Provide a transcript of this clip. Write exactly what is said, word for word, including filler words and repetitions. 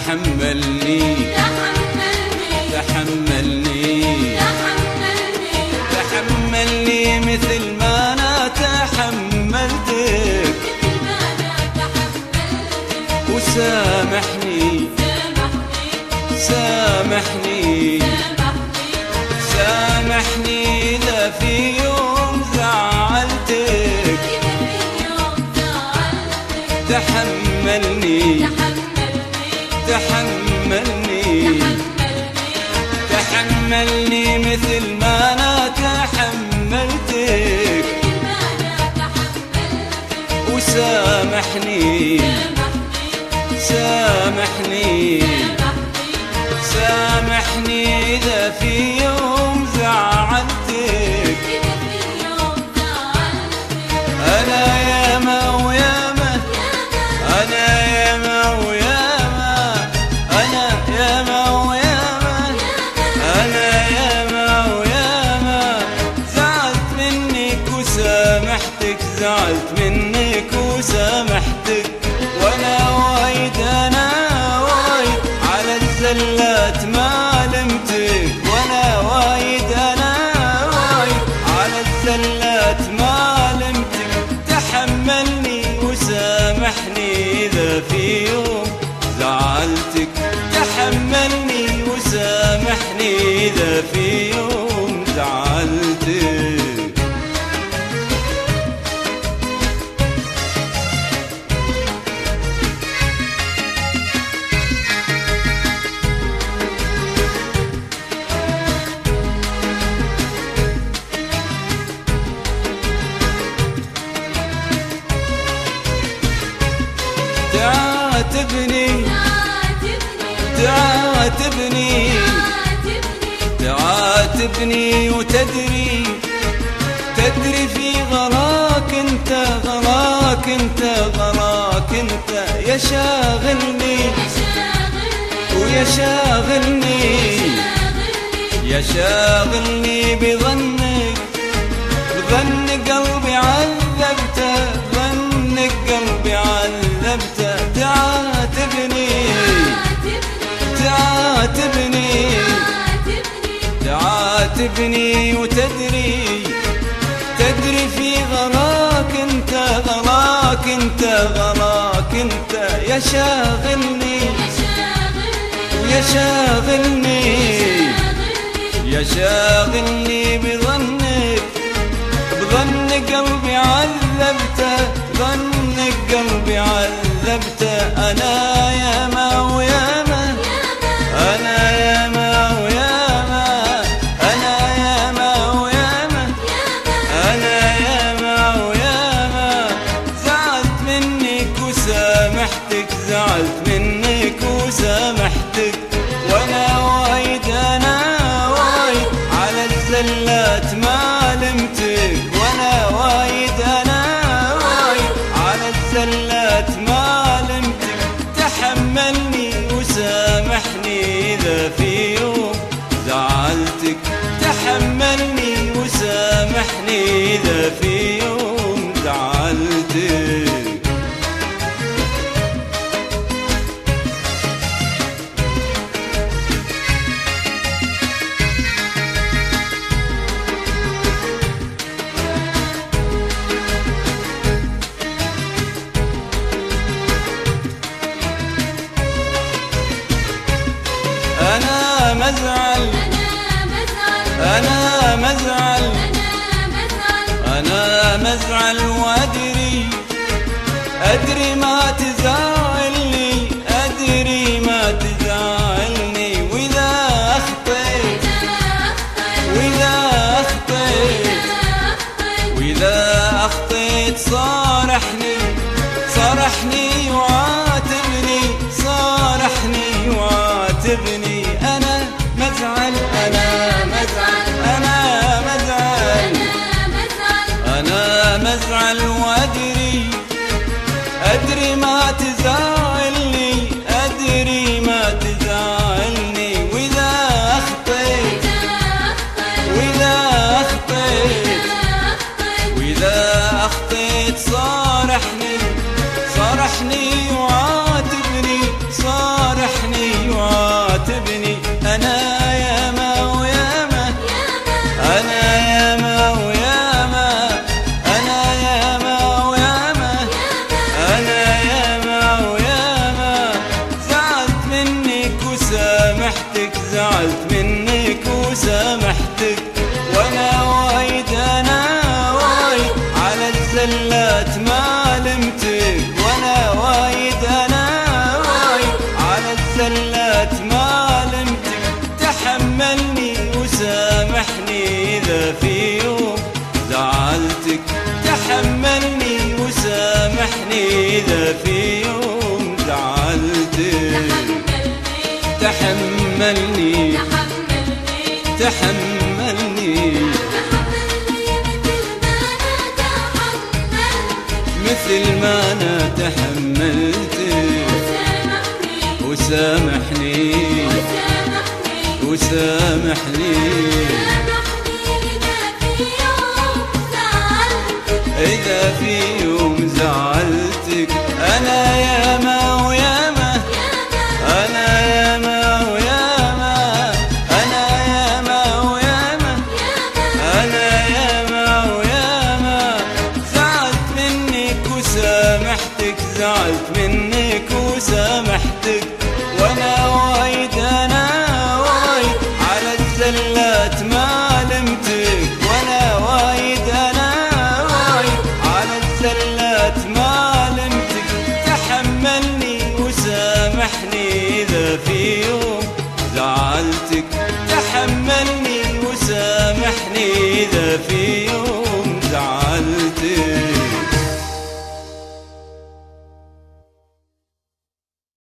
تحملني تحملني تحملني مثل ما أنا تحملتك وسامحني سامحني سامحني إذا في يوم زعلتك تحملني تحملني تحملني مثل ما أنا تحملتك وسامحني سامحني سامحني إذا في يوم زعلتك أنا ياما وياما أنا ياما وياما أنا ياما وياما أنا ياما وياما زعلت منك وسامحتك زعلت منك وسامحتك وأنا وايد أنا وايد على الزلات ما لمتك وأنا وايد أنا وايد على الزلات ما لمتك تحملني وسامحني إذا في يوم زعلتك تحملني وسامحني إذا في يوم زعلتك تعاتبني تعاتبني تعاتبني وتدري تدري في غلاك انت غلاك انت غلاك انت يا شاغلني ويا شاغلني يا شاغلني بظنك بظن قلبي عذبته ظنك قلبي عذبته تعاتبني تعاتبني تعاتبني وتدري تدري في غلاك انت غلاك انت غلاك انت يا شاغلني يا شاغلني يا شاغلني بظنك بظن قلبي عذبته ظنك قلبي عذبته أنا ياما وياما أنا ياما وياما أنا ياما وياما أنا ياما وياما زعلت منك وسامحتك زعلت منك وسامحتك وأنا وايد أنا وايد على الزلات ما لمتك وأنا وايد أنا وايد على الزلات ما لمتك تحملني وسامحني إذا في يوم زعلتك تحملني وسامحني إذا في يوم زعلتك أنا مزعل أنا مزعل أنا مزعل وأدري أدري ما تزعلني أدري ما تزعلني وإذا أخطيت وإذا أخطيت وإذا أخطيت صارحني صارحني وعاتبني صارحني وعاتبني أنا مزعل أنا مزعل أنا مزعل أنا مزعل وأدري أدري ما تزعلني أدري ما تزعلني وإذا أخطيت وإذا أخطيت وإذا أخطيت صارحني صارحني وعاتبني صارحني مثل ما أنا تحملتك وسامحني وسامحني إذا في يوم زعلتك. أنا ياما وياما أنا ياما وياما أنا ياما وياما أنا ياما وياما زعلت منك وسامحتك زعلت منك وسامحتك وأنا وايد أنا وايد على الزلات ما لمتك وأنا وايد أنا وايد على الزلات ما لمتك. تحملني وسامحني إذا في يوم زعلتك تحملني وسامحني إذا في